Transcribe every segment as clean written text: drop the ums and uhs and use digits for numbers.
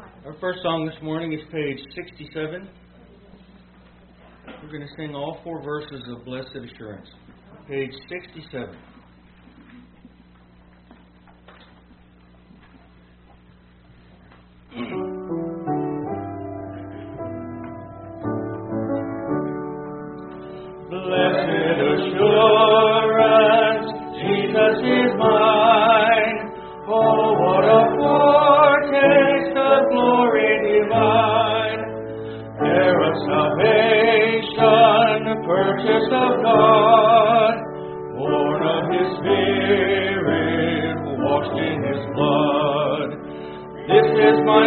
Our first song this morning is page 67. We're going to sing all 4 verses of Blessed Assurance. Page 67. Blessed assurance, Jesus is mine. Oh, what a foretaste of glory divine. Heir of salvation, purchase of God, born of His Spirit, washed in His blood. This is my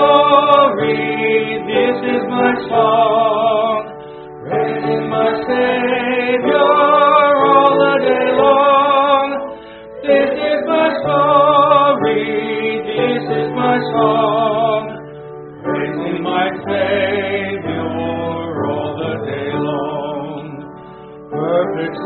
story, this is my song, praising my Savior all the day long. This is my story, this is my song, praising my Savior all the day long. Perfect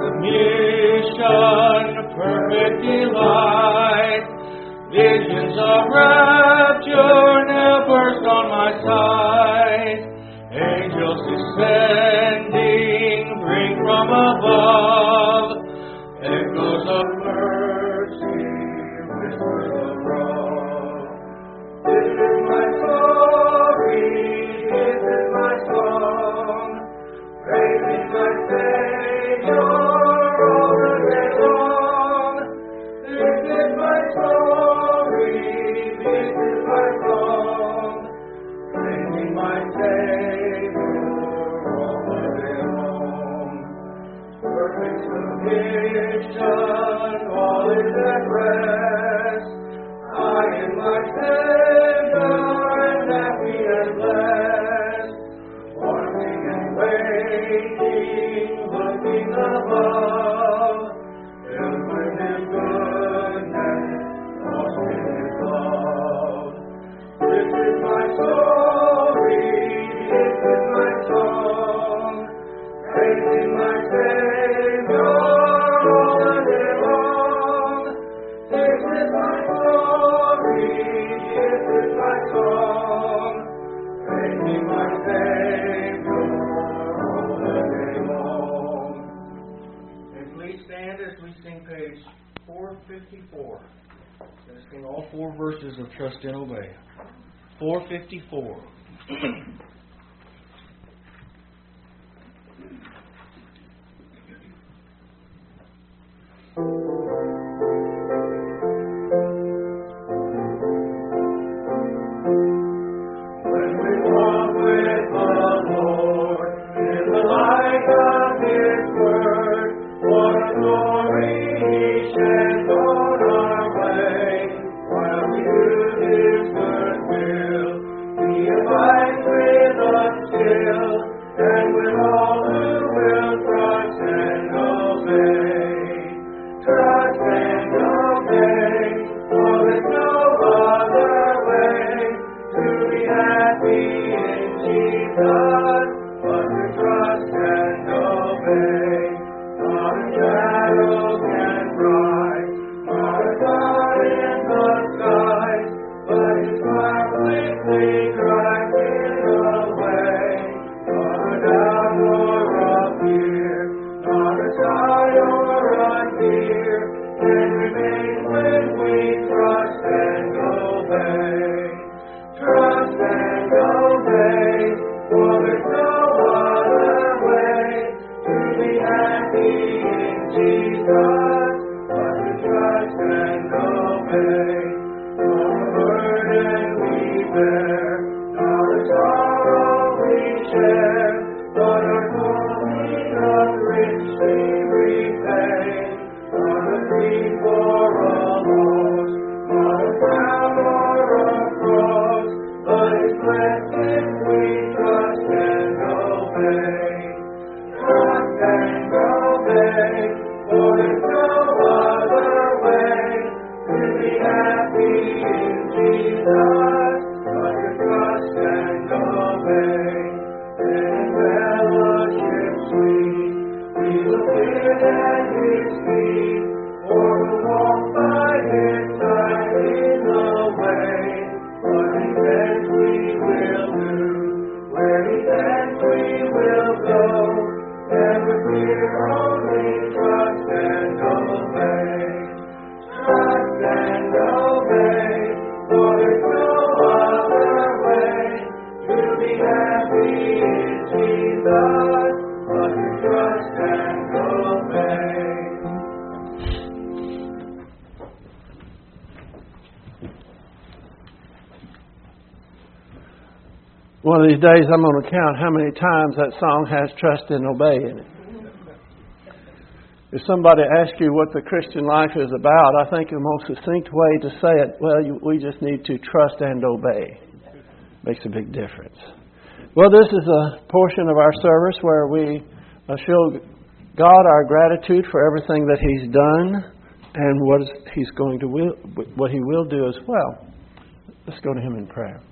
submission, perfect delight, visions of rapture now burst on my sight. Angels descending bring from above echoes of mercy, whispers of love. This is my story, this is my song, praising my Savior all the day long. This is my story, this is my song, praising my Savior all the day long. Perfect submission, all is at rest. I in my Savior am happy and blessed, wanting and waiting, looking above, filled with His goodness, lost in His love. This is my story, this is my song, praising my Savior all the day long. This is my story, this is my song, praising my Savior all the day long. And please stand as we sing page 454. Going to sing all 4 verses of Trust and Obey. 454. When we walk with the Lord in the light of His Word, what a glory He sheds on our way. While we do His good will, He abides with us still, and with all who will trust and obey. Trust and obey, for there's no other way to be happy in Jesus, but to trust and obey. Not a shadow can rise, not a cloud in the skies, but His smile quickly drives it away. Not a doubt or a fear, not a sigh or a tear can remain when we trust and obey. Trust and obey, for there's no other way to be happy in Jesus, but to trust and obey. Not a burden we bear, not a sorrow we share, but our glory doth richly repay. Not a grief or a loss, not a crown or a cross, but His blessings we trust and obey. Trust and obey, for there's no other way to be happy in Jesus, but to One of these days I'm going to count how many times that song has trust and obey in it. If somebody asks you what the Christian life is about, I think the most succinct way to say it, we just need to trust and obey. Makes a big difference. Well, this is a portion of our service where we show God our gratitude for everything that He's done and what He will do as well. Let's go to Him in prayer.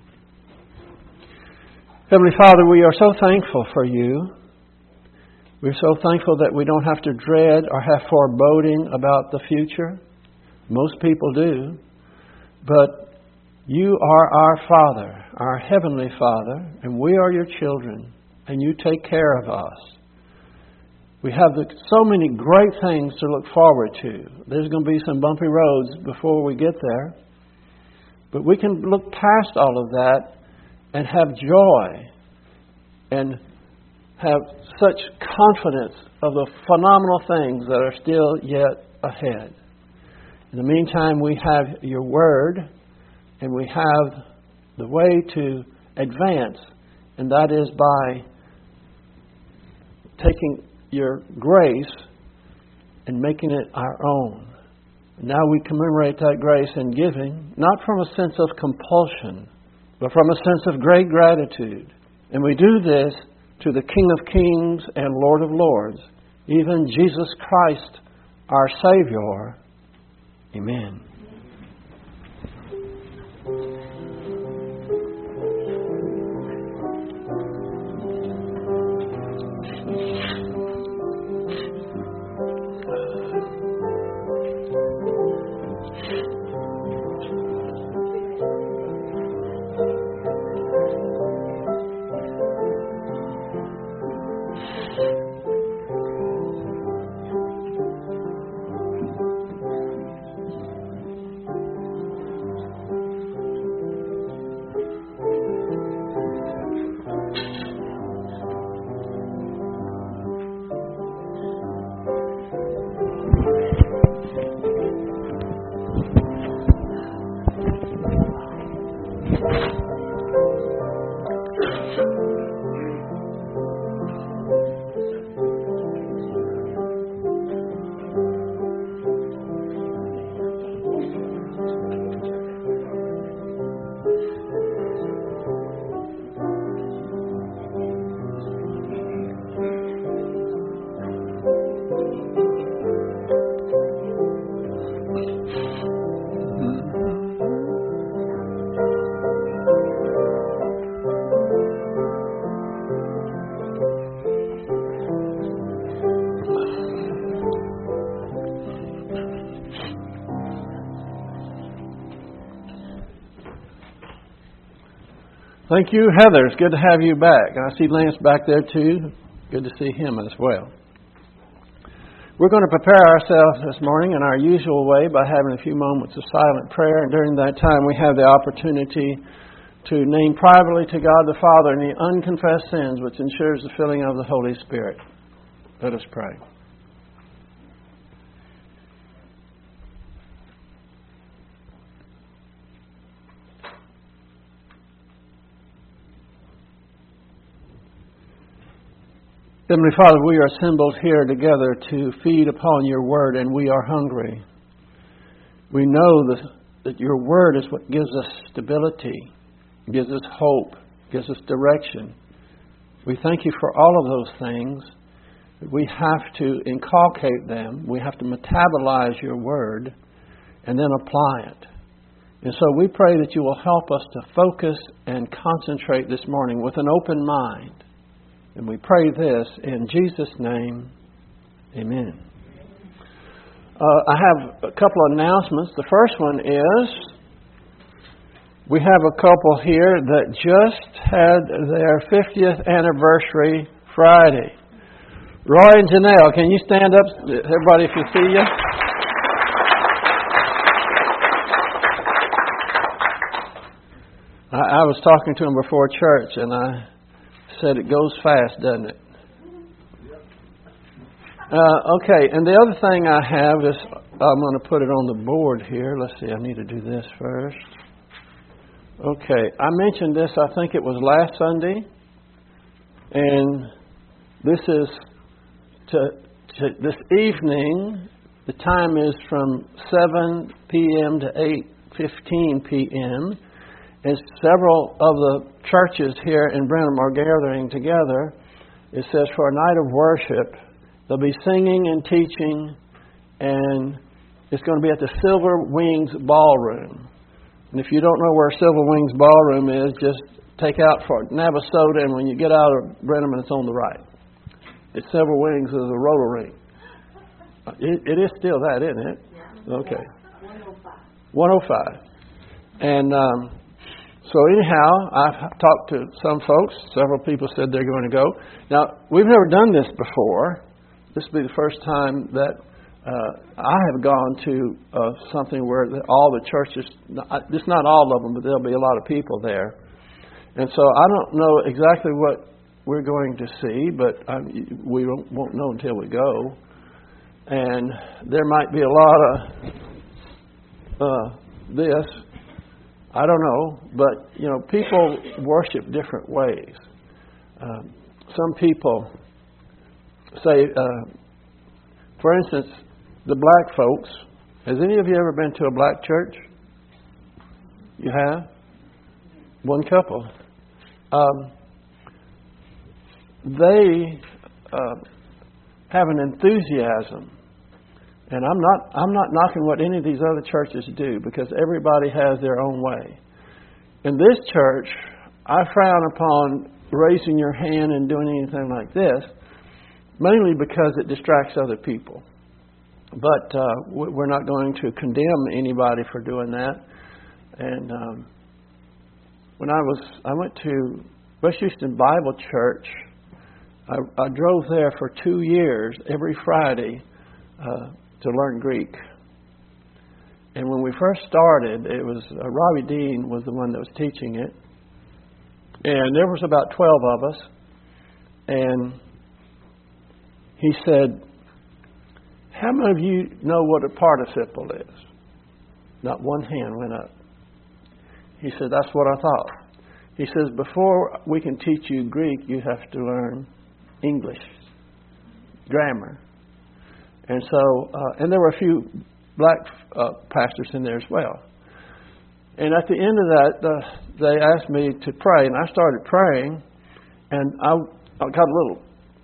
Heavenly Father, we are so thankful for You. We're so thankful that we don't have to dread or have foreboding about the future. Most people do. But You are our Father, our Heavenly Father, and we are Your children, and You take care of us. We have so many great things to look forward to. There's going to be some bumpy roads before we get there. But we can look past all of that and have joy and have such confidence of the phenomenal things that are still yet ahead. In the meantime, we have Your Word, and we have the way to advance, and that is by taking Your grace and making it our own. Now we commemorate that grace in giving, not from a sense of compulsion, but from a sense of great gratitude. And we do this to the King of Kings and Lord of Lords, even Jesus Christ, our Savior. Amen. Thank you, Heather. It's good to have you back. I see Lance back there too. Good to see him as well. We're going to prepare ourselves this morning in our usual way by having a few moments of silent prayer. And during that time, we have the opportunity to name privately to God the Father any unconfessed sins, which ensures the filling of the Holy Spirit. Let us pray. Heavenly Father, we are assembled here together to feed upon Your Word, and we are hungry. We know that Your Word is what gives us stability, gives us hope, gives us direction. We thank You for all of those things. We have to inculcate them. We have to metabolize Your Word and then apply it. And so we pray that You will help us to focus and concentrate this morning with an open mind. And we pray this in Jesus' name. Amen. I have a couple of announcements. The first one is we have a couple here that just had their 50th anniversary Friday. Roy and Janelle, can you stand up? Everybody, if you see you. I was talking to them before church, and I said it goes fast, doesn't it? Okay, and the other thing I have is, I'm going to put it on the board here. Let's see, I need to do this first. Okay, I mentioned this, I think it was last Sunday, and this is this evening. The time is from 7 p.m. to 8:15 p.m. As several of the churches here in Brenham are gathering together, it says for a night of worship, there'll be singing and teaching, and it's going to be at the Silver Wings Ballroom. And if you don't know where Silver Wings Ballroom is, just take out for Navasota, and when you get out of Brenham, it's on the right. It's Silver Wings is a roller rink. It is still that, isn't it? Yeah. Okay. 105. And so anyhow, I've talked to some folks. Several people said they're going to go. Now, we've never done this before. This will be the first time that I have gone to something where all the churches, it's not all of them, but there'll be a lot of people there. And so I don't know exactly what we're going to see, but we won't know until we go. And there might be a lot of this. I don't know, but people worship different ways. Some people say, for instance, the black folks. Has any of you ever been to a black church? You have? One couple. They have an enthusiasm. And I'm not knocking what any of these other churches do, because everybody has their own way. In this church, I frown upon raising your hand and doing anything like this, mainly because it distracts other people. But we're not going to condemn anybody for doing that. And when I went to West Houston Bible Church, I drove there for 2 years every Friday to learn Greek. And when we first started, it was Robbie Dean was the one that was teaching it. And there was about 12 of us. And he said, how many of you know what a participle is? Not one hand went up. He said, that's what I thought. He says, before we can teach you Greek, you have to learn English, grammar. And so, and there were a few black pastors in there as well. And at the end of that, they asked me to pray, and I started praying, and I got a little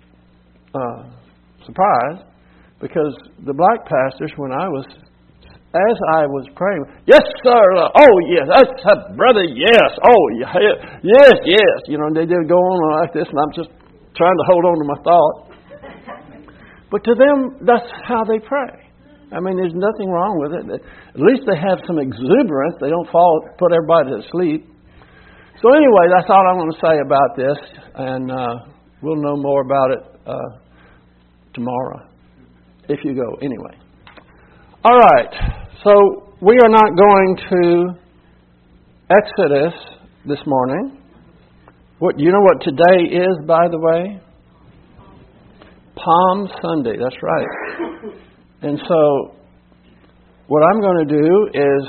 surprised, because the black pastors, as I was praying, yes, sir, oh, yes, that's brother, yes, oh, yes, yes. They did go on like this, and I'm just trying to hold on to my thought. But to them, that's how they pray. I mean, there's nothing wrong with it. At least they have some exuberance. They don't put everybody to sleep. So anyway, that's all I'm going to say about this. And we'll know more about it tomorrow, if you go. Anyway. All right. So we are not going to Exodus this morning. You know what today is, by the way? Palm Sunday, that's right. And so what I'm going to do is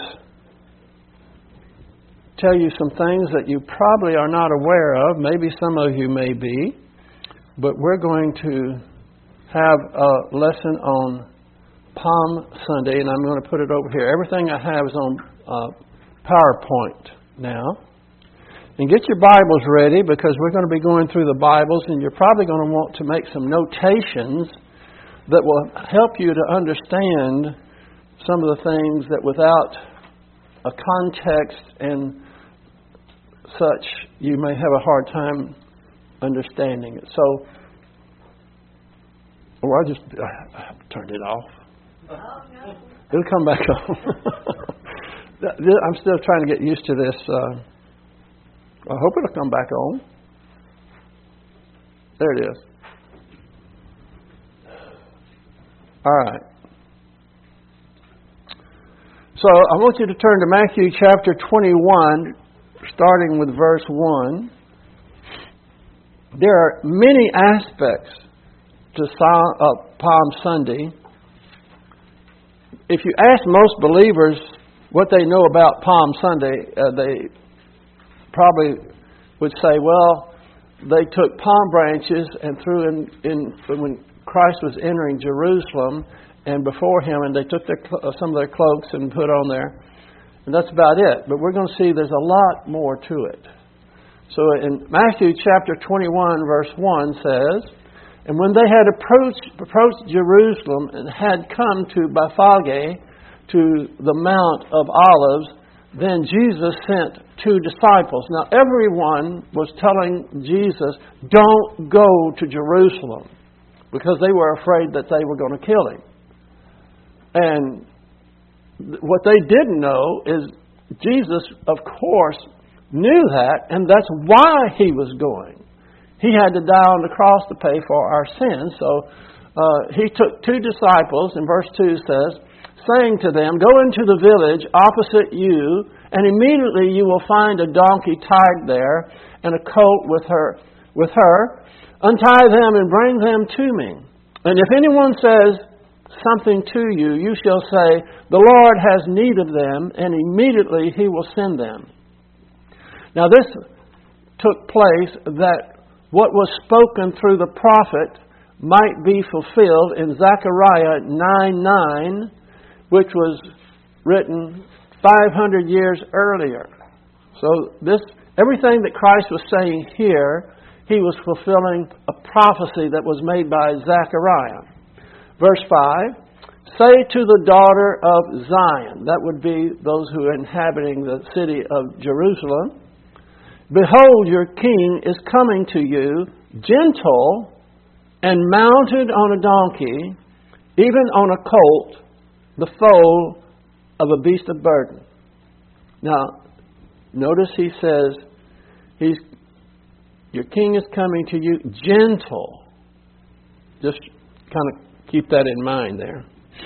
tell you some things that you probably are not aware of. Maybe some of you may be. But we're going to have a lesson on Palm Sunday, and I'm going to put it over here. Everything I have is on PowerPoint now. And get your Bibles ready, because we're going to be going through the Bibles, and you're probably going to want to make some notations that will help you to understand some of the things that without a context and such, you may have a hard time understanding it. So, I just turned it off. It'll come back on. I'm still trying to get used to this. I hope it'll come back on. There it is. All right. So I want you to turn to Matthew chapter 21, starting with verse 1. There are many aspects to Palm Sunday. If you ask most believers what they know about Palm Sunday, probably would say, well, they took palm branches and threw in when Christ was entering Jerusalem and before him, and they took some of their cloaks and put on there. And that's about it. But we're going to see there's a lot more to it. So in Matthew chapter 21, verse 1 says, "And when they had approached Jerusalem and had come to Bethphage, to the Mount of Olives, then Jesus sent 2 disciples." Now everyone was telling Jesus, don't go to Jerusalem, because they were afraid that they were going to kill him. And what they didn't know is Jesus, of course, knew that, and that's why he was going. He had to die on the cross to pay for our sins. So he took 2 disciples, and verse 2 says, saying to them, "Go into the village opposite you, and immediately you will find a donkey tied there, and a colt with her. Untie them and bring them to me. And if anyone says something to you, you shall say, 'The Lord has need of them,' and immediately he will send them." Now this took place that what was spoken through the prophet might be fulfilled in Zechariah 9:9, which was written 500 years earlier. So everything that Christ was saying here, he was fulfilling a prophecy that was made by Zechariah. Verse 5, "Say to the daughter of Zion," that would be those who are inhabiting the city of Jerusalem, "Behold, your king is coming to you, gentle and mounted on a donkey, even on a colt, the foal of a beast of burden." Now, notice he says, your king is coming to you gentle. Just kind of keep that in mind there.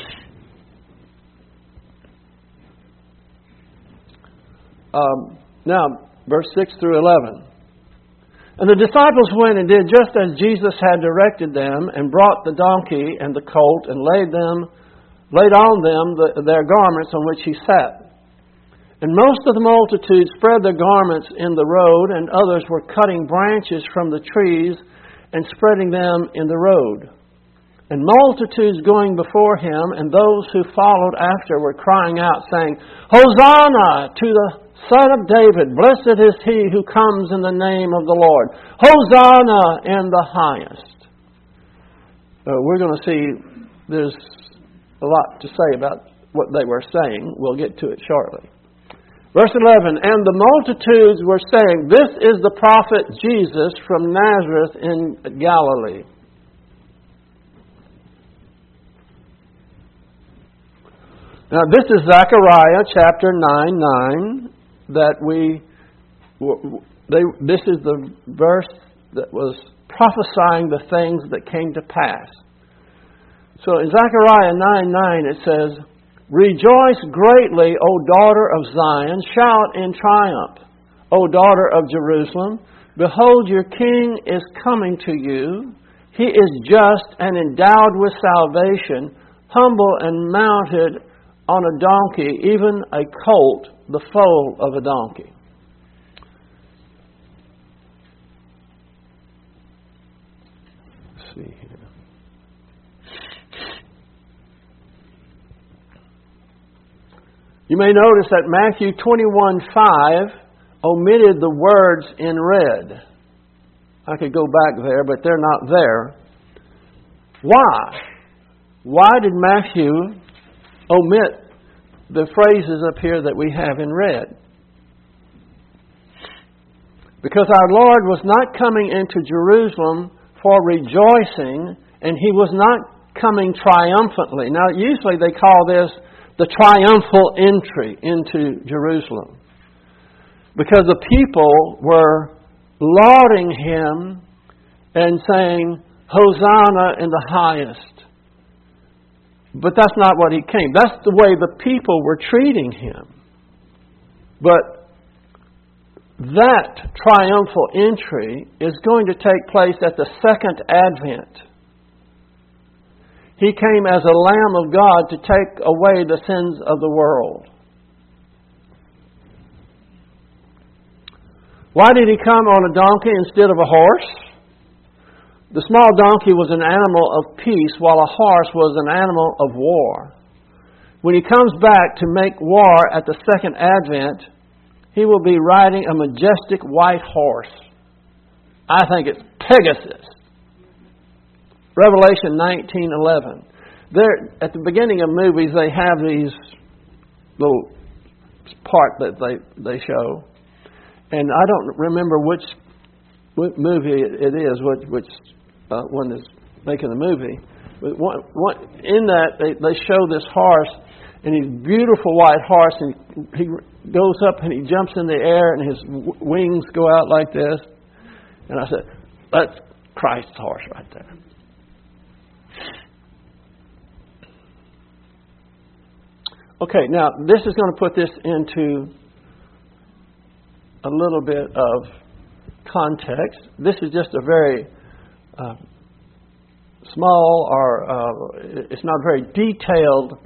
Now, verse 6 through 11. "And the disciples went and did just as Jesus had directed them, and brought the donkey and the colt, and laid on them their garments on which he sat. And most of the multitude spread their garments in the road, and others were cutting branches from the trees and spreading them in the road. And multitudes going before him, and those who followed after, were crying out, saying, 'Hosanna to the Son of David! Blessed is he who comes in the name of the Lord! Hosanna in the highest!'" We're going to see there's a lot to say about what they were saying. We'll get to it shortly. Verse 11, "And the multitudes were saying, 'This is the prophet Jesus from Nazareth in Galilee.'" Now this is Zechariah chapter 9:9 that this is the verse that was prophesying the things that came to pass. So in Zechariah 9:9 it says, "Rejoice greatly, O daughter of Zion. Shout in triumph, O daughter of Jerusalem. Behold, your king is coming to you. He is just and endowed with salvation, humble and mounted on a donkey, even a colt, the foal of a donkey." Let's see here. You may notice that Matthew 21:5 omitted the words in red. I could go back there, but they're not there. Why? Why did Matthew omit the phrases up here that we have in red? Because our Lord was not coming into Jerusalem for rejoicing, and he was not coming triumphantly. Now, usually they call this the triumphal entry into Jerusalem, because the people were lauding him and saying, "Hosanna in the highest." But that's not what he came. That's the way the people were treating him. But that triumphal entry is going to take place at the second advent. He came as a Lamb of God to take away the sins of the world. Why did he come on a donkey instead of a horse? The small donkey was an animal of peace, while a horse was an animal of war. When he comes back to make war at the second advent, he will be riding a majestic white horse. I think it's Pegasus. Revelation 19:11. There, at the beginning of movies, they have these little part that they show, and I don't remember which movie it is, which one is making the movie. But in that they show this horse, and he's a beautiful white horse, and he goes up and he jumps in the air, and his wings go out like this. And I said, that's Christ's horse right there. Okay, now this is going to put this into a little bit of context. This is just a very small, or it's not very detailed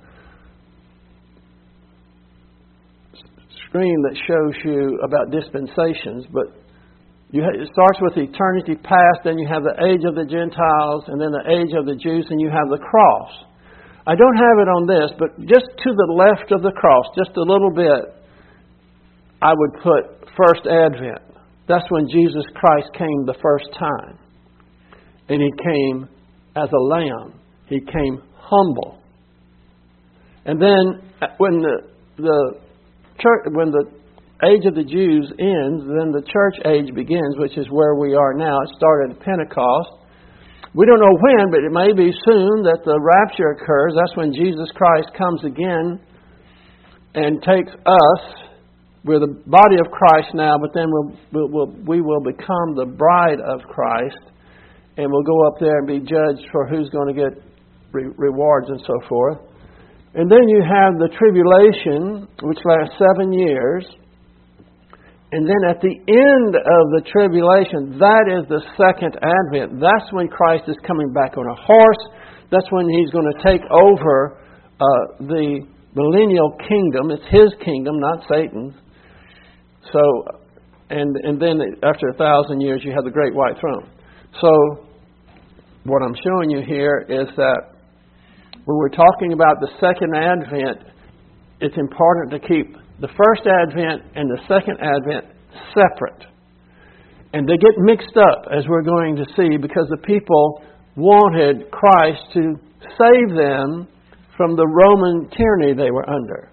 screen that shows you about dispensations, but it starts with eternity past, then you have the age of the Gentiles, and then the age of the Jews, and you have the cross. I don't have it on this, but just to the left of the cross, just a little bit, I would put First Advent. That's when Jesus Christ came the first time. And He came as a lamb. He came humble. And then when the age of the Jews ends, then the church age begins, which is where we are now. It started at Pentecost. We don't know when, but it may be soon that the rapture occurs. That's when Jesus Christ comes again and takes us. We're the body of Christ now, but then we will become the bride of Christ, and we'll go up there and be judged for who's going to get rewards and so forth. And then you have the tribulation, which lasts 7 years. And then at the end of the tribulation, that is the second advent. That's when Christ is coming back on a horse. That's when He's going to take over the millennial kingdom. It's His kingdom, not Satan's. So, and then after 1,000 years, you have the great white throne. So, what I'm showing you here is that when we're talking about the second advent, it's important to keep the first advent and the second advent separate. And they get mixed up, as we're going to see, because the people wanted Christ to save them from the Roman tyranny they were under.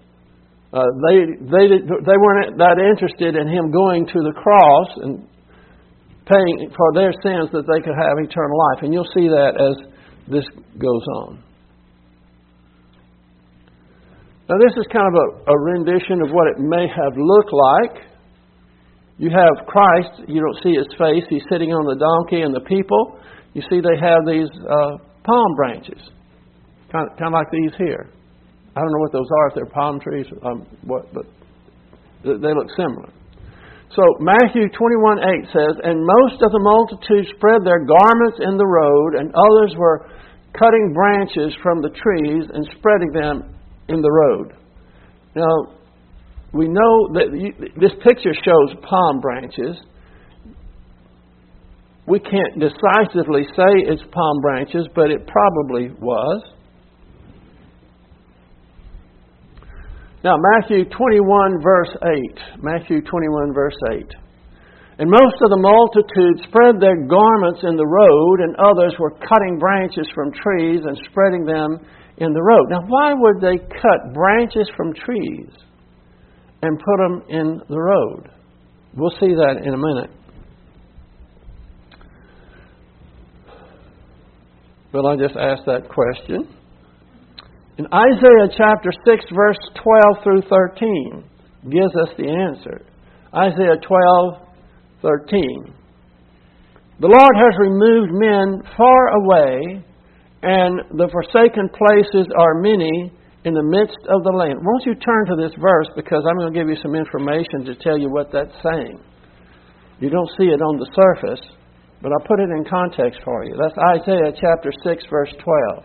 They weren't that interested in Him going to the cross and paying for their sins that they could have eternal life. And you'll see that as this goes on. Now, this is kind of a rendition of what it may have looked like. You have Christ. You don't see His face. He's sitting on the donkey, and the people, you see they have these palm branches, kind of like these here. I don't know what those are, if they're palm trees, but they look similar. So Matthew 21:8 says, "And most of the multitude spread their garments in the road, and others were cutting branches from the trees and spreading them in the road." Now, we know that this picture shows palm branches. We can't decisively say it's palm branches, but it probably was. Now, Matthew 21, verse 8. Matthew 21, verse 8. "And most of the multitude spread their garments in the road, and others were cutting branches from trees and spreading them in the road." Now, why would they cut branches from trees and put them in the road? We'll see that in a minute. Well, I just asked that question. In Isaiah chapter 6, verse 12 through 13, gives us the answer. Isaiah 12:13. "The Lord has removed men far away, and the forsaken places are many in the midst of the land." Won't you turn to this verse, because I'm going to give you some information to tell you what that's saying. You don't see it on the surface, but I'll put it in context for you. That's Isaiah chapter 6, verse 12.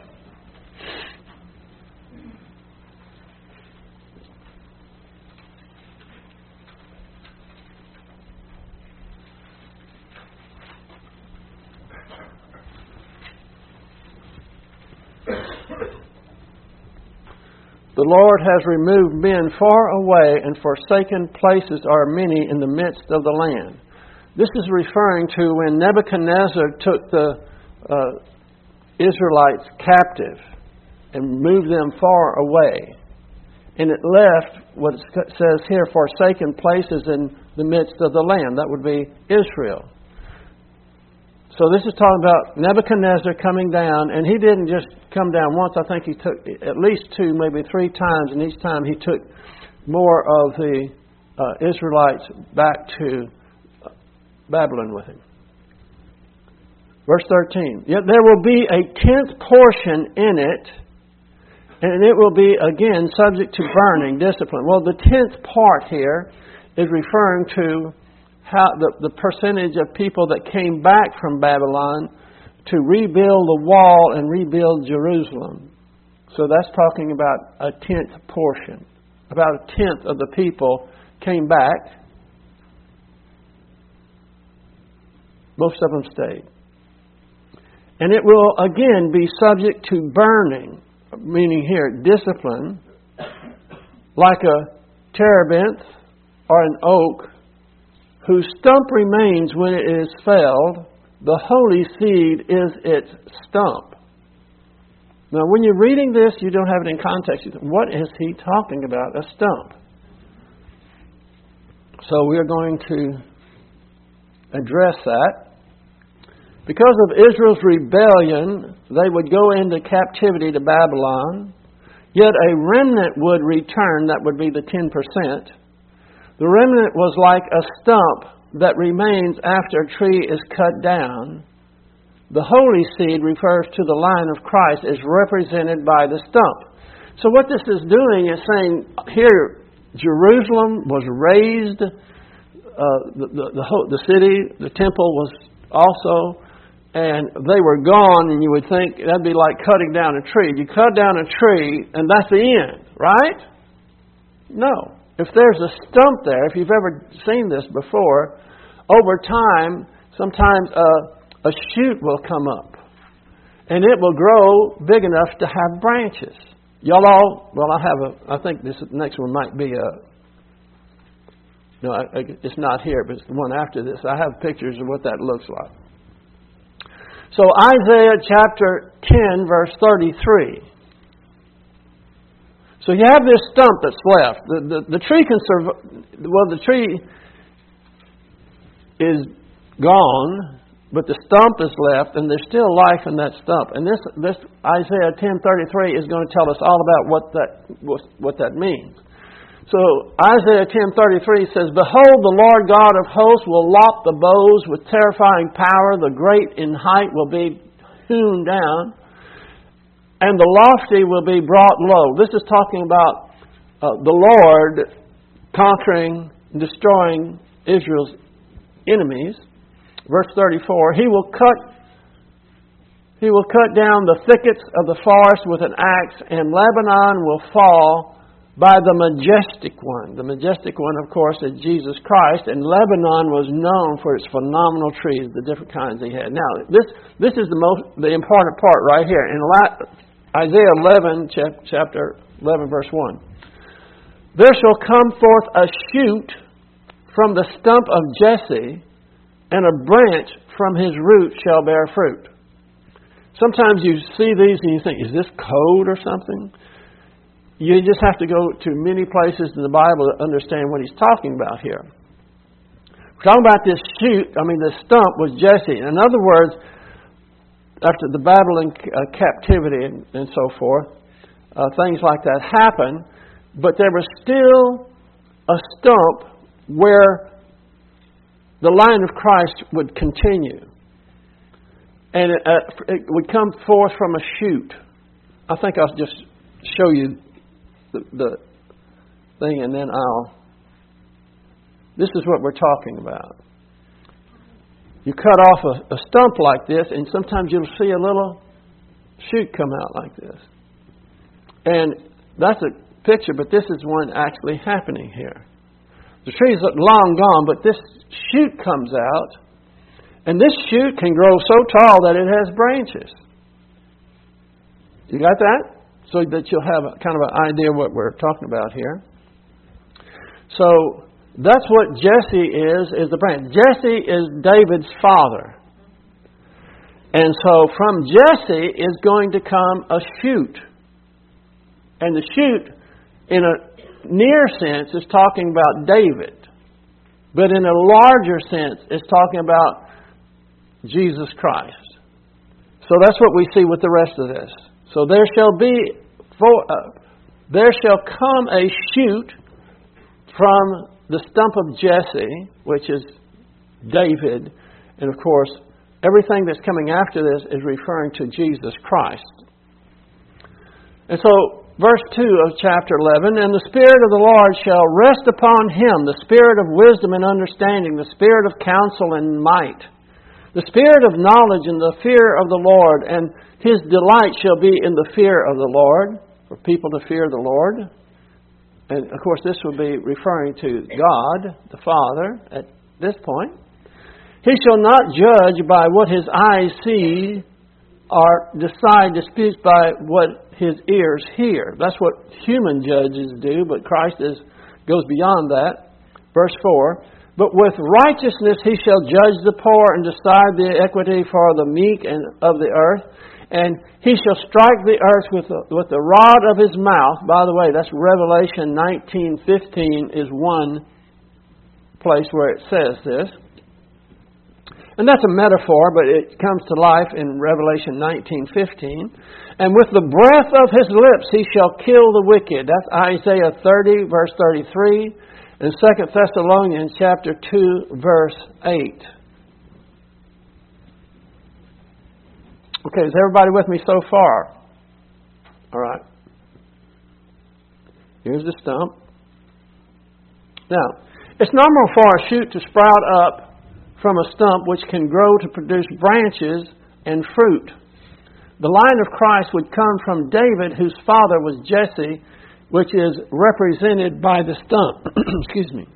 The Lord has removed men far away, and forsaken places are many in the midst of the land. This is referring to when Nebuchadnezzar took the Israelites captive and moved them far away. And it left, what it says here, forsaken places in the midst of the land. That would be Israel. So this is talking about Nebuchadnezzar coming down, and he didn't just come down once. I think he took at least 2, maybe 3 times, and each time he took more of the Israelites back to Babylon with him. Verse 13. Yet there will be a 10th portion in it, and it will be, again, subject to burning, discipline. Well, the 10th part here is referring to how the percentage of people that came back from Babylon to rebuild the wall and rebuild Jerusalem. So that's talking about a 10th portion. About a 10th of the people came back. Most of them stayed. And it will again be subject to burning, meaning here discipline, like a terebinth or an oak, whose stump remains when it is felled. The holy seed is its stump. Now, when you're reading this, you don't have it in context. You think, what is he talking about? A stump. So we're going to address that. Because of Israel's rebellion, they would go into captivity to Babylon. Yet a remnant would return. That would be the 10%. The remnant was like a stump that remains after a tree is cut down. The holy seed refers to the line of Christ as represented by the stump. So what this is doing is saying here, Jerusalem was raised, the city, the temple was also, and they were gone, and you would think that'd be like cutting down a tree. You cut down a tree, and that's the end, right? No. If there's a stump there, if you've ever seen this before, over time, sometimes a shoot will come up. And it will grow big enough to have branches. Y'all all, well, I think this next one might be no, it's not here, but it's the one after this. I have pictures of what that looks like. So Isaiah chapter 10, verse 33. So you have this stump that's left. The tree can survive. Well, the tree is gone, but the stump is left, and there's still life in that stump. And this Isaiah 10:33 is going to tell us all about what that means. So Isaiah 10:33 says, "Behold, the Lord God of hosts will lop the boughs with terrifying power. The great in height will be hewn down, and the lofty will be brought low." This is talking about the Lord conquering and destroying Israel's enemies. Verse 34, He will cut down the thickets of the forest with an axe, and Lebanon will fall by the majestic one. The majestic one, of course, is Jesus Christ, and Lebanon was known for its phenomenal trees, the different kinds he had. Now, this is the important part right here. In Isaiah 11, chapter 11, verse 1. "There shall come forth a shoot from the stump of Jesse, and a branch from his root shall bear fruit." Sometimes you see these and you think, is this code or something? You just have to go to many places in the Bible to understand what he's talking about here. We're talking about this shoot, the stump was Jesse. In other words, after the Babylon captivity and so forth, things like that happened, but there was still a stump where the line of Christ would continue. And it would come forth from a shoot. I think I'll just show you the thing, and then this is what we're talking about. You cut off a stump like this, and sometimes you'll see a little shoot come out like this. And that's a picture, but this is one actually happening here. The tree's long gone, but this shoot comes out, and this shoot can grow so tall that it has branches. You got that? so that you'll have kind of an idea what we're talking about here. So that's what Jesse is the branch. Jesse is David's father. And so from Jesse is going to come a shoot. And the shoot, in a near sense, is talking about David. But in a larger sense, it's talking about Jesus Christ. So that's what we see with the rest of this. So there shall come a shoot from the stump of Jesse, which is David. And of course, everything that's coming after this is referring to Jesus Christ. And so, verse 2 of chapter 11, and the Spirit of the Lord shall rest upon him, the Spirit of wisdom and understanding, the Spirit of counsel and might, the Spirit of knowledge and the fear of the Lord, and his delight shall be in the fear of the Lord, for people to fear the Lord. And of course this would be referring to God, the Father, at this point. He shall not judge by what his eyes see, or decide disputes by what his ears hear. That's what human judges do, but Christ goes beyond that. Verse 4, but with righteousness he shall judge the poor and decide the equity for the meek and of the earth. And he shall strike the earth with the rod of his mouth. By the way, that's Revelation 19:15 is one place where it says this. And that's a metaphor, but it comes to life in Revelation 19:15. And with the breath of his lips he shall kill the wicked. That's Isaiah 30, verse 33. And 2 Thessalonians chapter 2, verse 8. Okay, is everybody with me so far? All right. Here's the stump. Now, it's normal for a shoot to sprout up from a stump which can grow to produce branches and fruit. The line of Christ would come from David, whose father was Jesse, which is represented by the stump. Excuse me.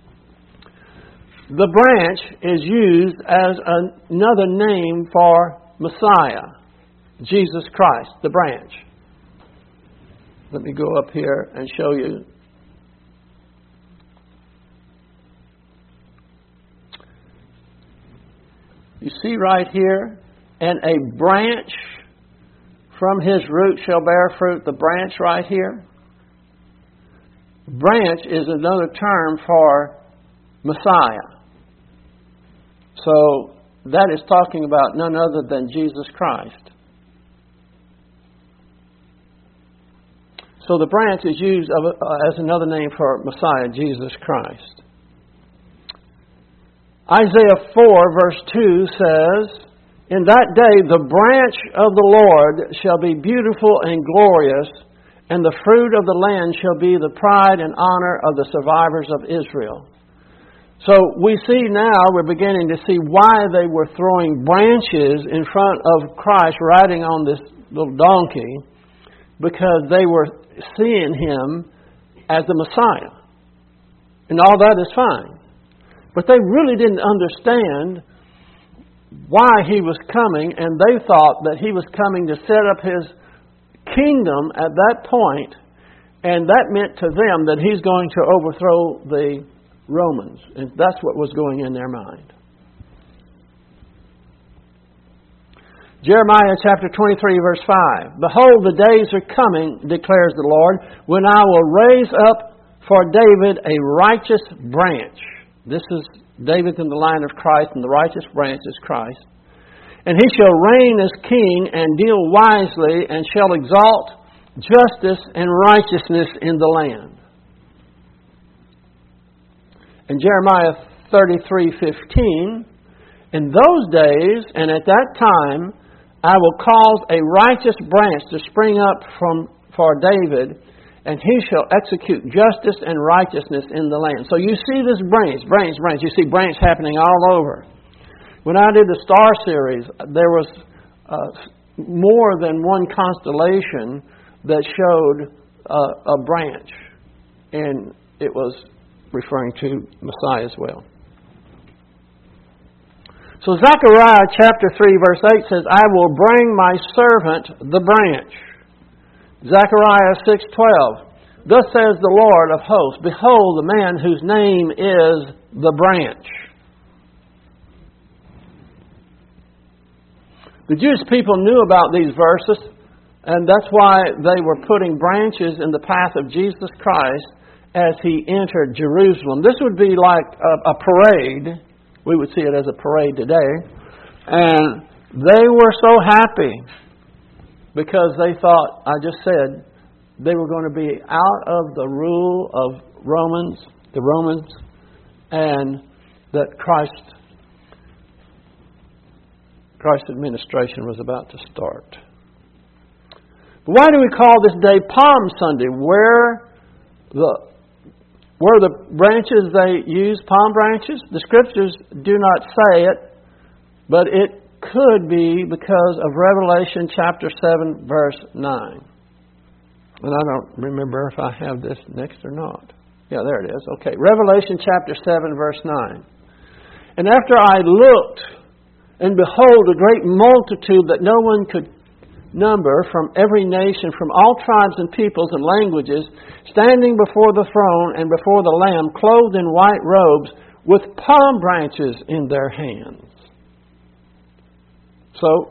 The branch is used as another name for Messiah, Jesus Christ, the branch. Let me go up here and show you. You see right here, and a branch from his root shall bear fruit. The branch right here. Branch is another term for Messiah. So that is talking about none other than Jesus Christ. So the branch is used as another name for Messiah, Jesus Christ. Isaiah 4 verse 2 says, in that day the branch of the Lord shall be beautiful and glorious, and the fruit of the land shall be the pride and honor of the survivors of Israel. So we see now, we're beginning to see why they were throwing branches in front of Christ riding on this little donkey, because they were seeing him as the Messiah. And all that is fine. But they really didn't understand why he was coming, and they thought that he was coming to set up his kingdom at that point, and that meant to them that he's going to overthrow the Romans. And that's what was going in their mind. Jeremiah chapter 23 verse 5. Behold, the days are coming, declares the Lord, when I will raise up for David a righteous branch. This is David in the line of Christ, and the righteous branch is Christ. And he shall reign as king and deal wisely, and shall exalt justice and righteousness in the land. In Jeremiah 33:15, in those days and at that time, I will cause a righteous branch to spring up for David, and he shall execute justice and righteousness in the land. So you see this branch. You see branch happening all over. When I did the star series, there was more than one constellation that showed a branch. And it was referring to Messiah as well. So Zechariah chapter 3 verse 8 says, I will bring my servant the branch. Zechariah 6:12. Thus says the Lord of hosts, behold the man whose name is the branch. The Jewish people knew about these verses, and that's why they were putting branches in the path of Jesus Christ as He entered Jerusalem. This would be like a parade. We would see it as a parade today. And they were so happy because they thought, I just said, they were going to be out of the rule of the Romans, and that Christ's administration was about to start. But why do we call this day Palm Sunday? Where the branches they use, palm branches? The Scriptures do not say it, but it could be because of Revelation chapter 7, verse 9. And I don't remember if I have this next or not. Yeah, there it is. Okay, Revelation chapter 7, verse 9. And after I looked, and behold, a great multitude that no one could number, from every nation, from all tribes and peoples and languages, standing before the throne and before the Lamb, clothed in white robes, with palm branches in their hands. So,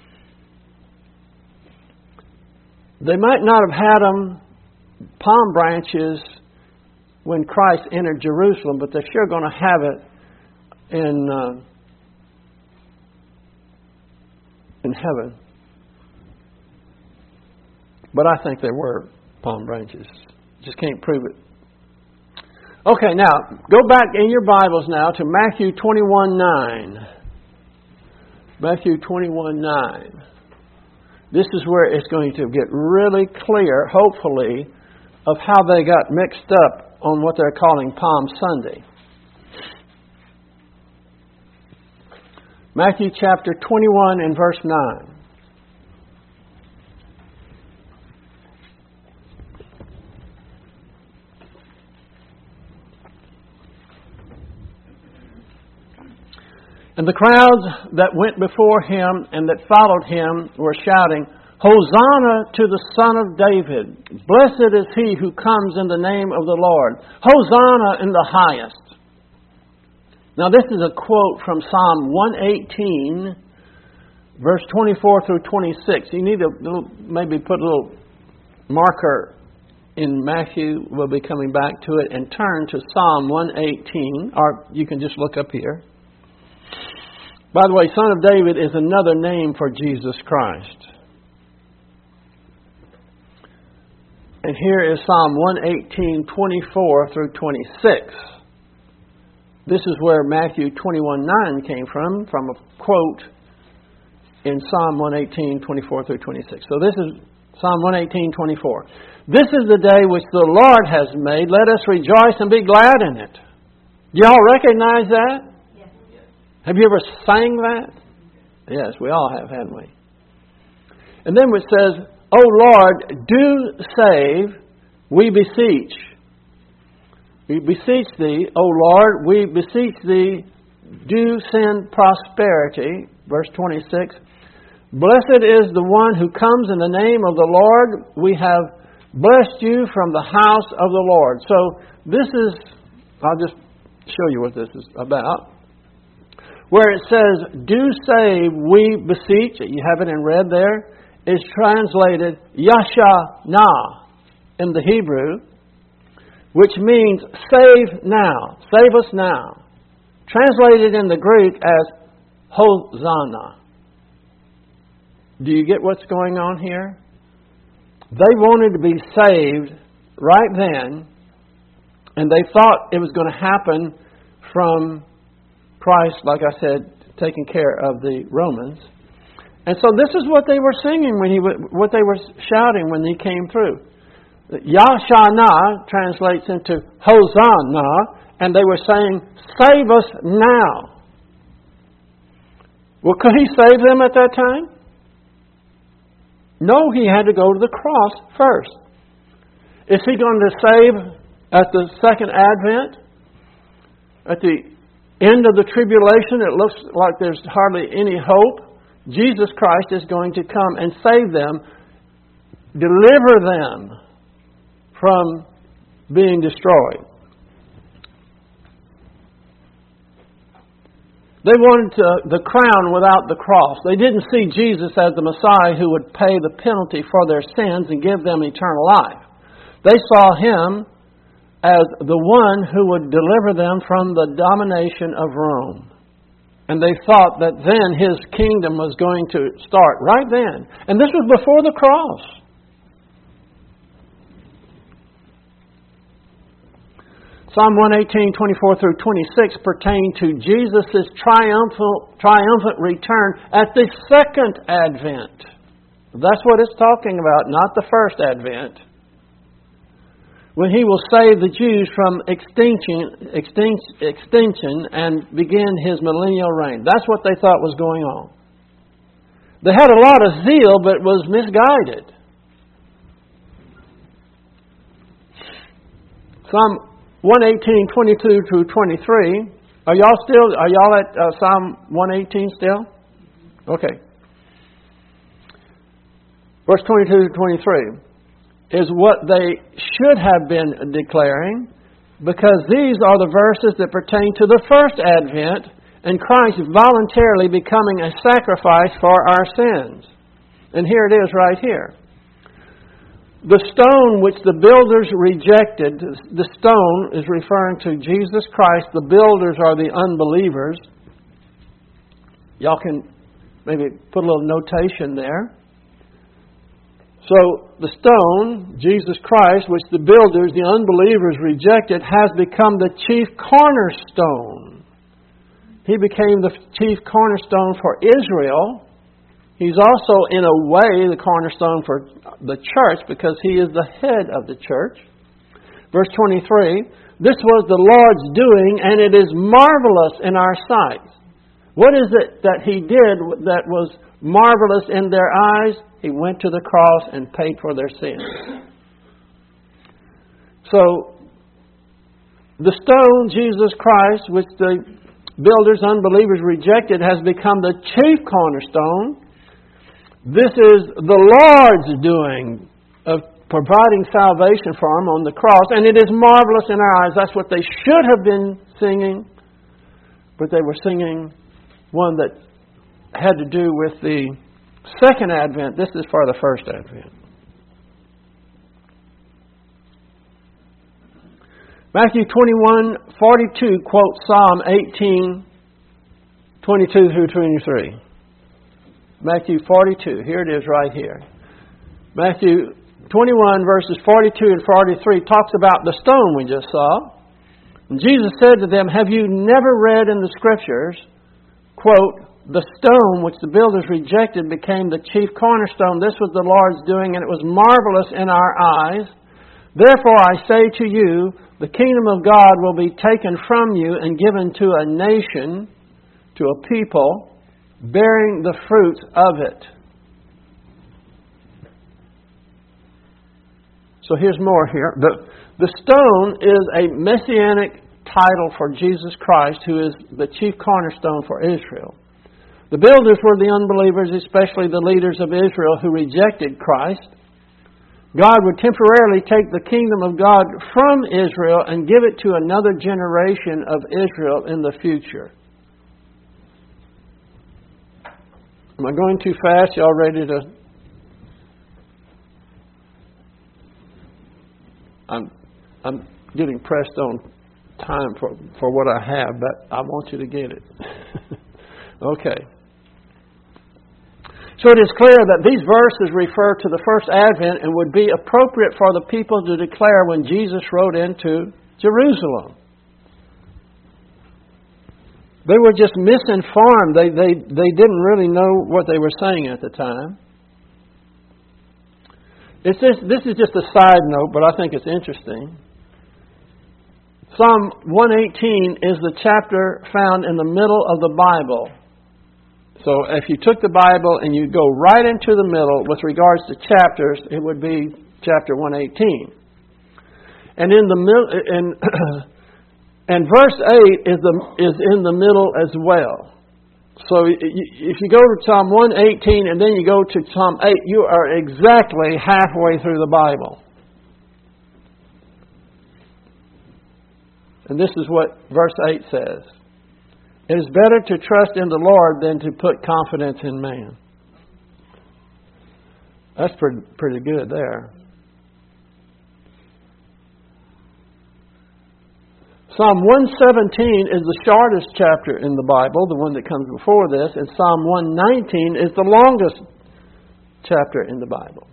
they might not have had palm branches when Christ entered Jerusalem, but they're sure going to have it in heaven. But I think they were palm branches. Just can't prove it. Okay, now, go back in your Bibles now to Matthew 21:9. Matthew 21:9. This is where it's going to get really clear, hopefully, of how they got mixed up on what they're calling Palm Sunday. Matthew chapter 21 and verse 9. And the crowds that went before Him and that followed Him were shouting, Hosanna to the Son of David. Blessed is He who comes in the name of the Lord. Hosanna in the highest. Now this is a quote from Psalm 118, verse 24 through 26. You need to maybe put a little marker in Matthew. We'll be coming back to it, and turn to Psalm 118, or you can just look up here. By the way, Son of David is another name for Jesus Christ. And here is Psalm 118, 24 through 26. This is where Matthew 21:9 came from a quote in Psalm 118, 24 through 26. So this is Psalm 118, 24. This is the day which the Lord has made. Let us rejoice and be glad in it. Do y'all recognize that? Yes. Have you ever sang that? Yes, we all have, haven't we? And then it says, O Lord, do save, we beseech. We beseech Thee, O Lord, we beseech Thee, do send prosperity. Verse 26. Blessed is the one who comes in the name of the Lord. We have blessed you from the house of the Lord. So this is, I'll just show you what this is about. Where it says, do save, we beseech, you have it in red there, is translated Yasha Na in the Hebrew, which means save now, save us now. Translated in the Greek as Hosanna. Do you get what's going on here? They wanted to be saved right then, and they thought it was going to happen from Christ, like I said, taking care of the Romans. And so this is what they were singing what they were shouting when He came through. Yashana translates into Hosanna, and they were saying, save us now. Well, could He save them at that time? No, He had to go to the cross first. Is He going to save at the second advent? At the end of the tribulation, it looks like there's hardly any hope. Jesus Christ is going to come and save them deliver them from being destroyed. They wanted the crown without the cross. They didn't see Jesus as the Messiah who would pay the penalty for their sins and give them eternal life. They saw Him as the one who would deliver them from the domination of Rome. And they thought that then His kingdom was going to start right then. And this was before the cross. Psalm 118, 24 through 26 pertain to Jesus' triumphant return at the second advent. That's what it's talking about, not the first advent. When He will save the Jews from extinction and begin His millennial reign. That's what they thought was going on. They had a lot of zeal, but it was misguided. Psalm 118, 22 through 23. Are y'all at Psalm 118 still? Okay. Verse 22 to 23 is what they should have been declaring, because these are the verses that pertain to the first advent and Christ voluntarily becoming a sacrifice for our sins. And here it is right here. The stone which the builders rejected, the stone is referring to Jesus Christ. The builders are the unbelievers. Y'all can maybe put a little notation there. So the stone, Jesus Christ, which the builders, the unbelievers rejected, has become the chief cornerstone. He became the chief cornerstone for Israel. He's also, in a way, the cornerstone for the church because He is the head of the church. Verse 23, this was the Lord's doing, and it is marvelous in our sight. What is it that He did that was marvelous in their eyes? He went to the cross and paid for their sins. So, the stone, Jesus Christ, which the builders, unbelievers rejected, has become the chief cornerstone. This is the Lord's doing of providing salvation for them on the cross, and it is marvelous in our eyes. That's what they should have been singing, but they were singing one that had to do with the second advent. This is for the first advent. Matthew 21:42 quotes Psalm 18:22 through 23. Matthew 42. Here it is right here. Matthew 21 verses 42 and 43 talks about the stone we just saw. And Jesus said to them, have you never read in the Scriptures, quote, the stone which the builders rejected became the chief cornerstone. This was the Lord's doing, and it was marvelous in our eyes. Therefore I say to you, the kingdom of God will be taken from you and given to a nation, to a people, bearing the fruit of it. So here's more here. The stone is a messianic title for Jesus Christ, who is the chief cornerstone for Israel. The builders were the unbelievers, especially the leaders of Israel who rejected Christ. God would temporarily take the kingdom of God from Israel and give it to another generation of Israel in the future. Am I going too fast? Y'all ready to... I'm getting pressed on time for what I have, but I want you to get it. Okay. So it is clear that these verses refer to the first advent and would be appropriate for the people to declare when Jesus rode into Jerusalem. They were just misinformed. They didn't really know what they were saying at the time. This is just a side note, but I think it's interesting. Psalm 118 is the chapter found in the middle of the Bible. So if you took the Bible and you go right into the middle with regards to chapters, it would be chapter 118. And in the middle, and verse 8 is in the middle as well. So if you go to Psalm 118 and then you go to Psalm 8, you are exactly halfway through the Bible. And this is what verse 8 says. It is better to trust in the Lord than to put confidence in man. That's pretty good there. Psalm 117 is the shortest chapter in the Bible, the one that comes before this, and Psalm 119 is the longest chapter in the Bible.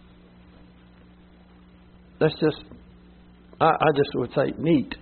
That's just, I just would say, neat.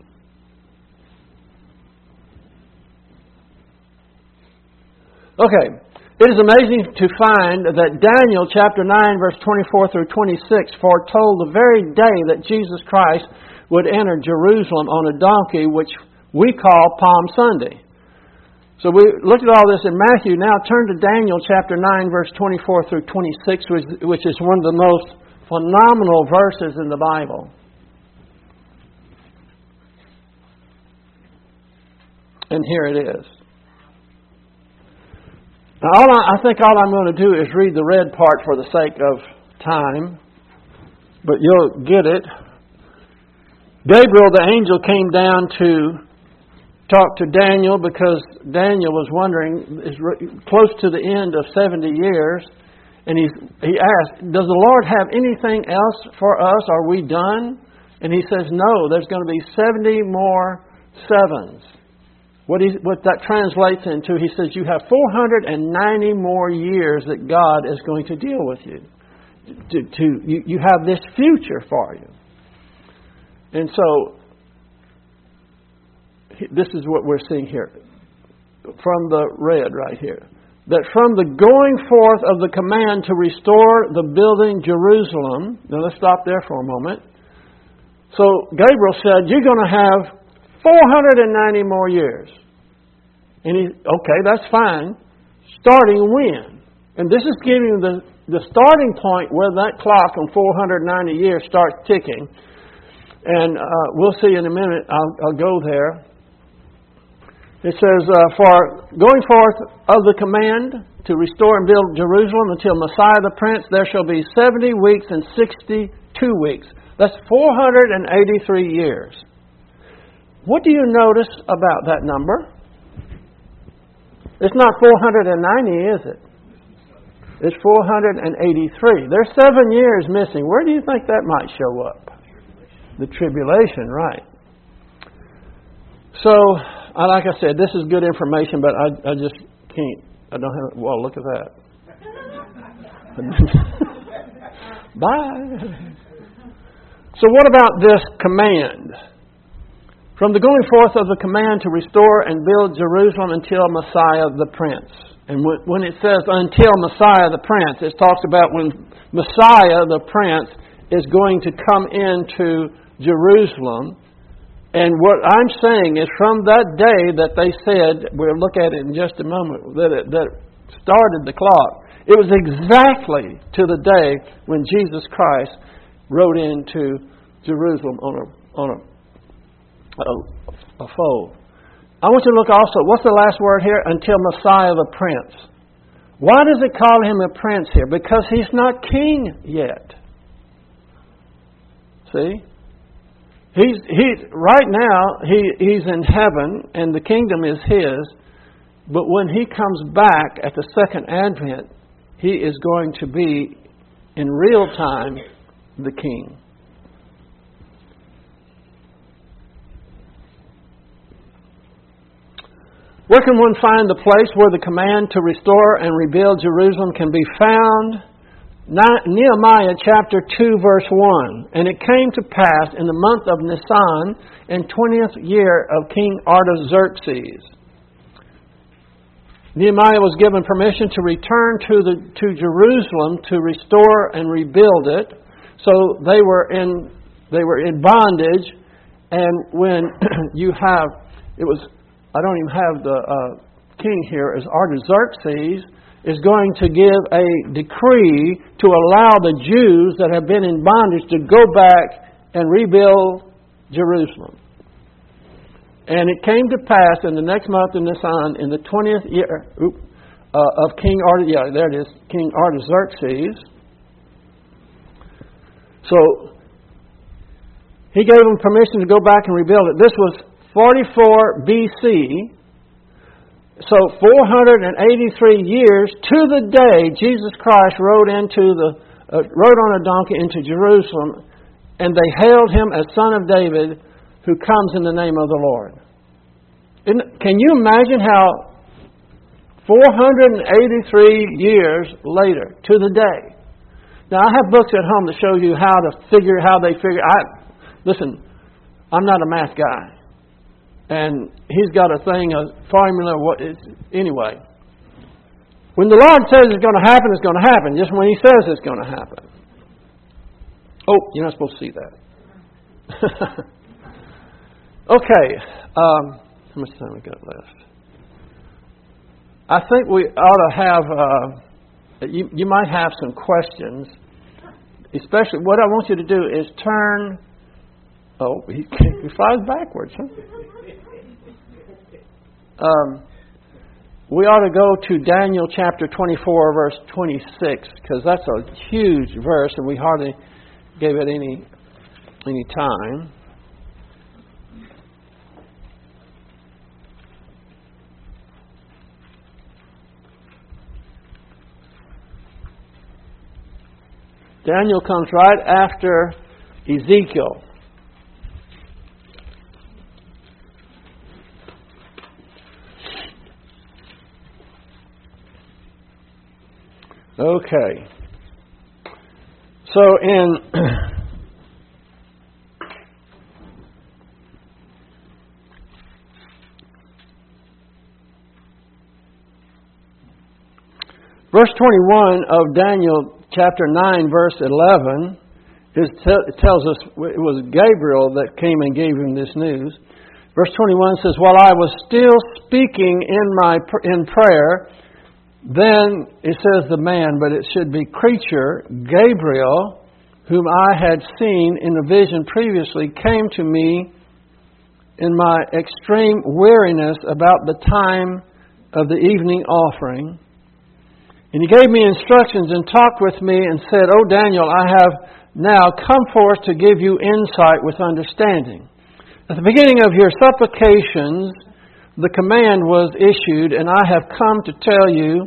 Okay, it is amazing to find that Daniel chapter 9, verse 24 through 26 foretold the very day that Jesus Christ would enter Jerusalem on a donkey, which we call Palm Sunday. So we looked at all this in Matthew. Now turn to Daniel chapter 9, verse 24 through 26, which is one of the most phenomenal verses in the Bible. And here it is. Now, I think all I'm going to do is read the red part for the sake of time, but you'll get it. Gabriel, the angel, came down to talk to Daniel because Daniel was wondering, is close to the end of 70 years, and he asked, does the Lord have anything else for us? Are we done? And he says, no, there's going to be 70 more sevens. What that translates into, he says, you have 490 more years that God is going to deal with you. You have this future for you. And so, this is what we're seeing here. From the red right here. That from the going forth of the command to restore the building Jerusalem. Now let's stop there for a moment. So, Gabriel said, you're going to have 490 more years. And okay, that's fine. Starting when? And this is giving the starting point where that clock on 490 years starts ticking. And we'll see in a minute. I'll go there. It says, for going forth of the command to restore and build Jerusalem until Messiah the Prince, there shall be 70 weeks and 62 weeks. That's 483 years. What do you notice about that number? It's not 490, is it? It's 483. There's 7 years missing. Where do you think that might show up? The tribulation, right. So, like I said, this is good information, but I just can't. I don't have. Well, look at that. Bye. So what about this command? From the going forth of the command to restore and build Jerusalem until Messiah the Prince. And when it says until Messiah the Prince, it talks about when Messiah the Prince is going to come into Jerusalem. And what I'm saying is from that day that they said, we'll look at it in just a moment, that started the clock, it was exactly to the day when Jesus Christ rode into Jerusalem on a foal. I want you to look also, what's the last word here? Until Messiah the Prince. Why does it call him a prince here? Because he's not king yet. See? He's right now he's in heaven and the kingdom is his, but when he comes back at the second advent, he is going to be in real time the king. Where can one find the place where the command to restore and rebuild Jerusalem can be found? Nehemiah chapter 2 verse 1. And it came to pass in the month of Nisan, in 20th year of King Artaxerxes. Nehemiah was given permission to return to Jerusalem to restore and rebuild it. So they were in bondage, and when you have, it was, I don't even have the king here, as Artaxerxes is going to give a decree to allow the Jews that have been in bondage to go back and rebuild Jerusalem. And it came to pass in the next month in Nisan, in the 20th year of King Artaxerxes. Yeah, there it is, King Artaxerxes. So he gave them permission to go back and rebuild it. This was 44 BC. So 483 years to the day Jesus Christ rode on a donkey into Jerusalem, and they hailed him as Son of David, who comes in the name of the Lord. Can you imagine how 483 years later to the day? Now I have books at home that show you how they figure. Listen, I'm not a math guy. And he's got a formula. Anyway, when the Lord says it's going to happen, it's going to happen. Just when He says it's going to happen. Oh, you're not supposed to see that. Okay. How much time we got left? I think we ought to have. You might have some questions. Especially, what I want you to do is turn. Oh, he flies backwards, huh? We ought to go to Daniel chapter 24, verse 26, because that's a huge verse, and we hardly gave it any time. Daniel comes right after Ezekiel. Okay. So in verse 21 of Daniel chapter 9, verse 11, it tells us it was Gabriel that came and gave him this news. Verse 21 says, "While I was still speaking in prayer," then it says the man, but it should be creature, Gabriel, whom I had seen in a vision previously, came to me in my extreme weariness about the time of the evening offering. And he gave me instructions and talked with me and said, "O Daniel, I have now come forth to give you insight with understanding. At the beginning of your supplications, the command was issued, and I have come to tell you,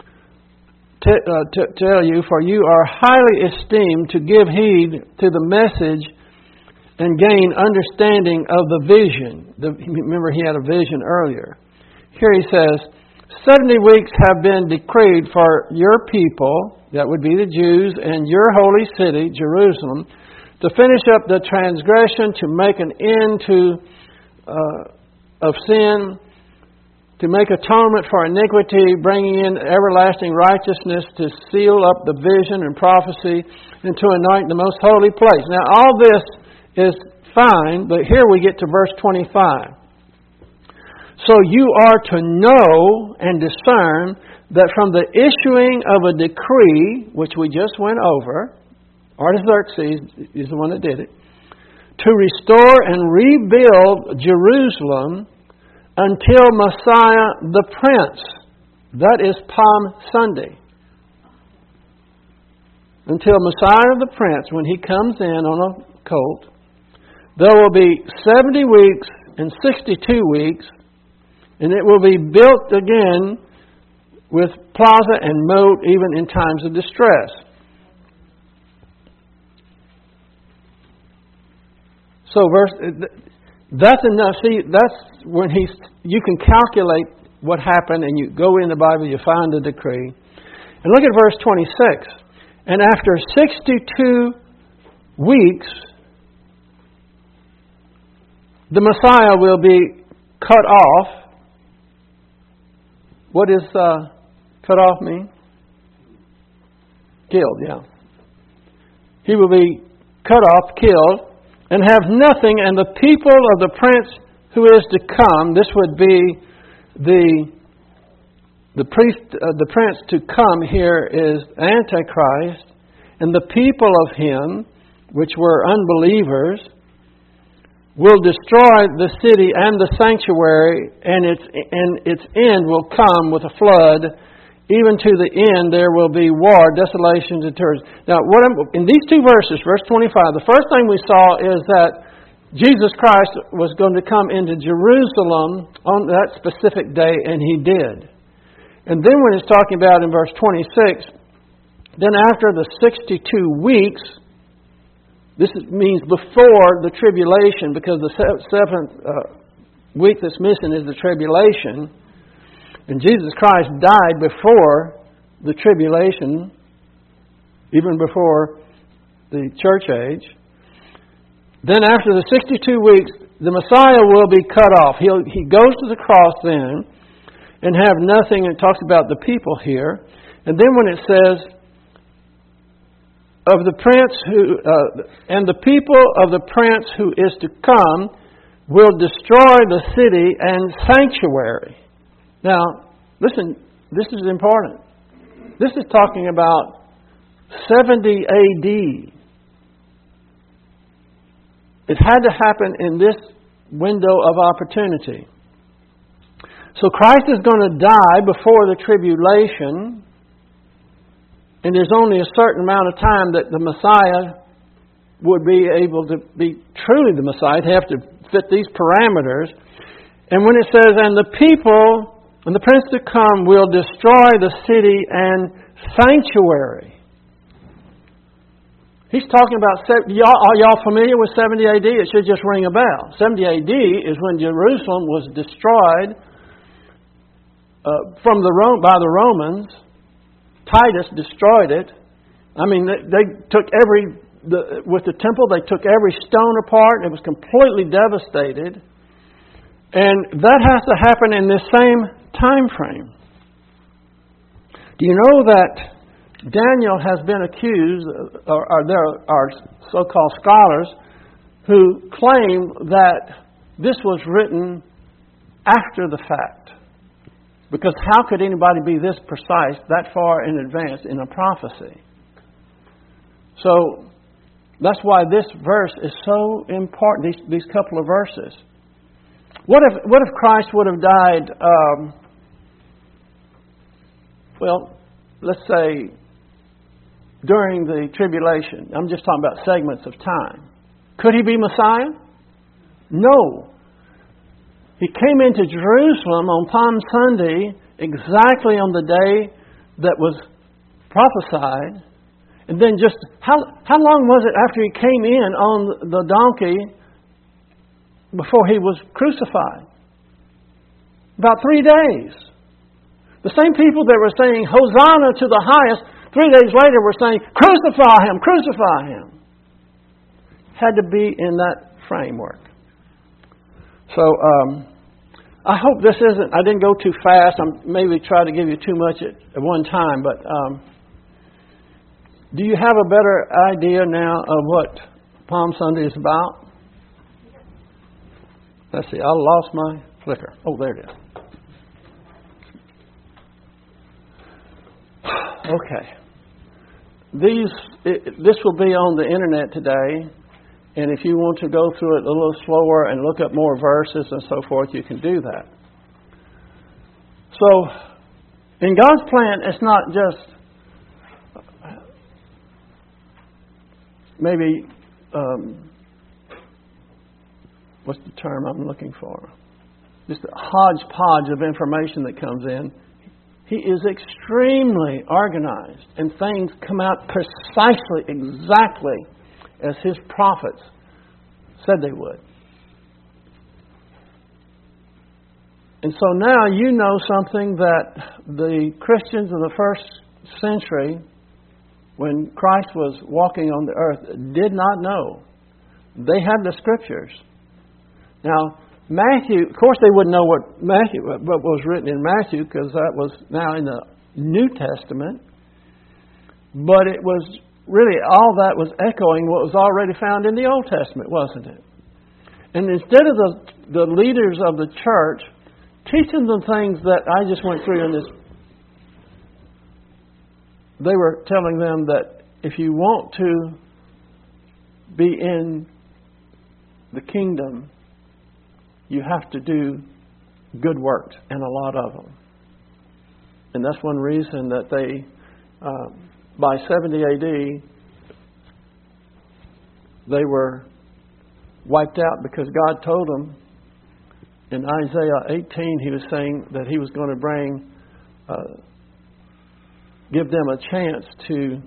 for you are highly esteemed, to give heed to the message and gain understanding of the vision." Remember, he had a vision earlier. Here he says, 70 weeks have been decreed for your people, that would be the Jews, and your holy city, Jerusalem, to finish up the transgression, to make an end of sin, to make atonement for iniquity, bringing in everlasting righteousness, to seal up the vision and prophecy, and to anoint the most holy place. Now, all this is fine, but here we get to verse 25. "So you are to know and discern that from the issuing of a decree," which we just went over, Artaxerxes is the one that did it, "to restore and rebuild Jerusalem until Messiah the Prince," that is Palm Sunday, "until Messiah the Prince, when He comes in on a colt, there will be 70 weeks and 62 weeks, and it will be built again with plaza and moat, even in times of distress." So that's enough. See, that's when you can calculate what happened, and you go in the Bible, you find the decree. And look at verse 26. "And after 62 weeks, the Messiah will be cut off." What does cut off mean? Killed, yeah. "He will be cut off, killed, and have nothing, and the people of the prince who is to come," this would be the prince to come here is Antichrist, "and the people of him, which were unbelievers, will destroy the city and the sanctuary, and its end will come with a flood. Even to the end there will be war, desolations, and terrors. Now, in these two verses, verse 25, the first thing we saw is that Jesus Christ was going to come into Jerusalem on that specific day, and He did. And then when it's talking about in verse 26, then after the 62 weeks, this means before the tribulation, because the seventh week that's missing is the tribulation. And Jesus Christ died before the tribulation, even before the church age. Then after the 62 weeks, the Messiah will be cut off. He goes to the cross then and have nothing. It talks about the people here. And then when it says, of the prince and the people of the prince who is to come will destroy the city and sanctuary. Now, listen, this is important. This is talking about 70 A.D. It had to happen in this window of opportunity. So Christ is going to die before the tribulation. And there's only a certain amount of time that the Messiah would be able to be truly the Messiah. He'd have to fit these parameters. And when it says, and the people and the prince to come will destroy the city and sanctuary. He's talking about, are y'all familiar with 70 A.D.? It should just ring a bell. 70 A.D. is when Jerusalem was destroyed by the Romans. Titus destroyed it. I mean, they took with the temple, they took every stone apart. It was completely devastated. And that has to happen in this same time frame. Do you know that Daniel has been accused, or there are so-called scholars who claim that this was written after the fact? Because how could anybody be this precise, that far in advance in a prophecy? So that's why this verse is so important, these couple of verses. What if Christ would have died, let's say, during the tribulation? I'm just talking about segments of time. Could He be Messiah? No. He came into Jerusalem on Palm Sunday, exactly on the day that was prophesied. And then just, how long was it after He came in on the donkey before He was crucified? About 3 days. The same people that were saying, Hosanna to the highest, 3 days later were saying, crucify Him, crucify Him. Had to be in that framework. So, I hope this isn't, I didn't go too fast. I'm maybe try to give you too much at one time, but do you have a better idea now of what Palm Sunday is about? Let's see, I lost my flicker. Oh, there it is. Okay. This will be on the internet today. And if you want to go through it a little slower and look up more verses and so forth, you can do that. So, in God's plan, it's not just maybe, what's the term I'm looking for? Just a hodgepodge of information that comes in. He is extremely organized, and things come out precisely, exactly as His prophets said they would. And so now you know something that the Christians of the first century, when Christ was walking on the earth, did not know. They had the Scriptures. Now, Matthew, of course they wouldn't know what was written in Matthew, because that was now in the New Testament. But it was really, all that was echoing what was already found in the Old Testament, wasn't it? And instead of the leaders of the church teaching them things that I just went through in this, they were telling them that if you want to be in the kingdom, you have to do good works, and a lot of them. And that's one reason that they, by 70 AD, they were wiped out, because God told them in Isaiah 18, He was saying that He was going to give them a chance to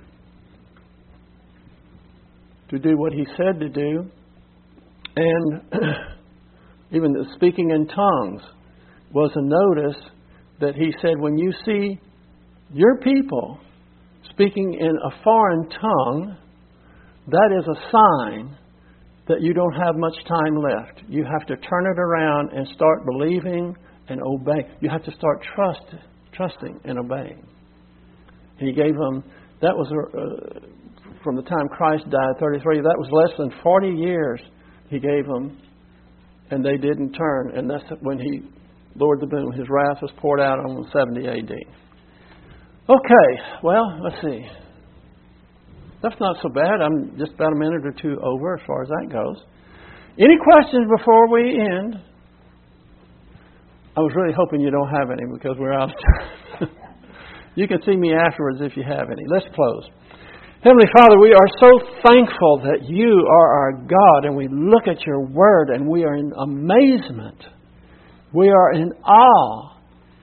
do what He said to do. And even the speaking in tongues was a notice that He said, when you see your people speaking in a foreign tongue, that is a sign that you don't have much time left. You have to turn it around and start believing and obeying. You have to start trusting and obeying. And He gave them, that was from the time Christ died, 33, that was less than 40 years He gave them, and they didn't turn. And that's when He lowered the boom. His wrath was poured out on them 70 AD. Okay, well, let's see. That's not so bad. I'm just about a minute or two over as far as that goes. Any questions before we end? I was really hoping you don't have any, because we're out of time. You can see me afterwards if you have any. Let's close. Heavenly Father, we are so thankful that You are our God, and we look at Your Word and we are in amazement. We are in awe.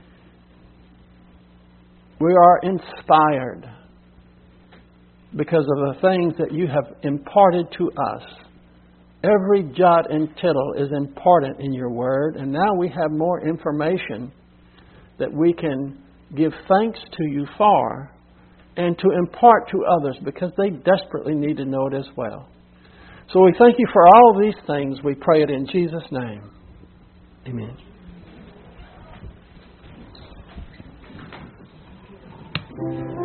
We are inspired because of the things that You have imparted to us. Every jot and tittle is important in Your Word, and now we have more information that we can give thanks to You for and to impart to others, because they desperately need to know it as well. So we thank You for all of these things. We pray it in Jesus' name. Amen.